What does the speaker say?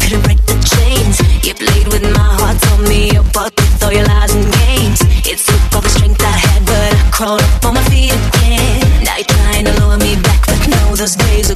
couldn't break the chains. You played with my heart, told me apart with all your lies and games. It took all the strength I had, but I crawled up on my feet again. Now you're trying to lure me back, but no, those days are